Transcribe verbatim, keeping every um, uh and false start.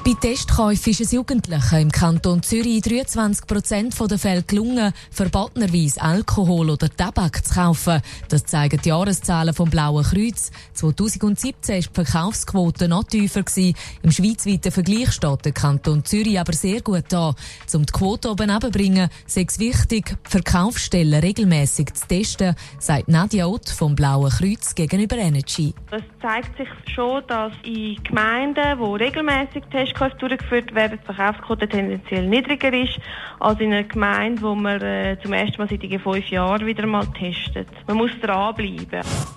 Bei Testkäufen ist es Jugendlichen im Kanton Zürich in dreiundzwanzig Prozent der Fälle gelungen, verbotenerweise Alkohol oder Tabak zu kaufen. Das zeigen die Jahreszahlen vom Blauen Kreuz. zweitausendsiebzehn war die Verkaufsquote noch tiefer gewesen. Im schweizweiten Vergleich steht der Kanton Zürich aber sehr gut an. Um die Quote oben runterzubringen, sei es wichtig, die Verkaufsstellen regelmässig zu testen, sagt Nadia Ott vom Blauen Kreuz gegenüber Energy. Es zeigt sich schon, dass in Gemeinden, wo regelmäßig Testkäufe durchgeführt werden, die Verkaufsquote tendenziell niedriger ist als in einer Gemeinde, wo man äh, zum ersten Mal seit fünf Jahren wieder mal testet. Man muss dranbleiben.